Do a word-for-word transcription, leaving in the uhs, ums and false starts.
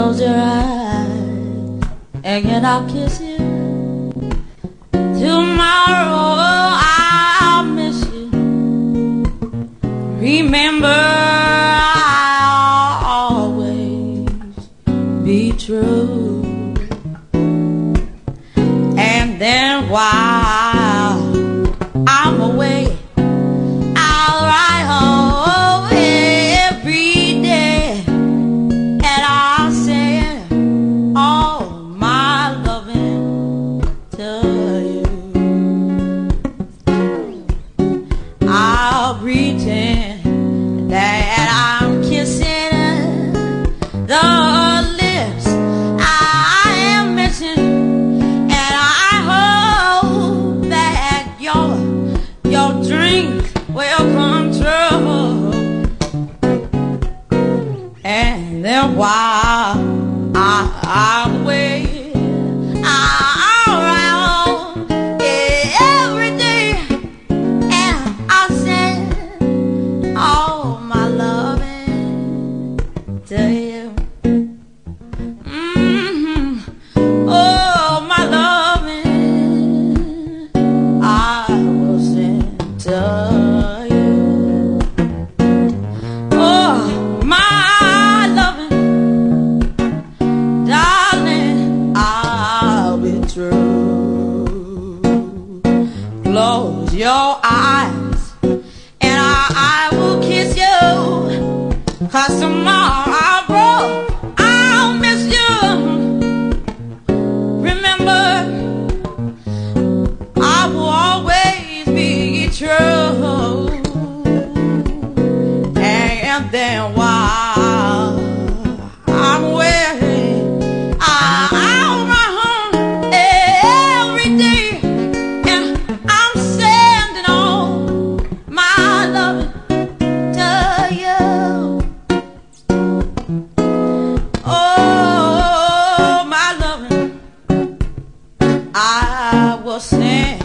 Close your eyes and I'll kiss you. Tomorrow I'll miss you. Remember, I'll always be true. And then while I'm away, I'll write home every day, and I'll send all my loving to you. I'll pretend that I'm kissing the lips I am missing, and I hope that your your dreams will come true. And then while I, I'm away, I'll write home every day, and I'll send all my loving to you. Mm-hmm. Oh, my loving, I will send to you. Oh, my loving, darling, I'll be true. Close your eyes and I, I will kiss you, 'cause tomorrow I'll miss you. Remember, I will always be true. And then while I'm away, I'll run home every day, and I'm sending all my love to you. Oh, my loving, I will send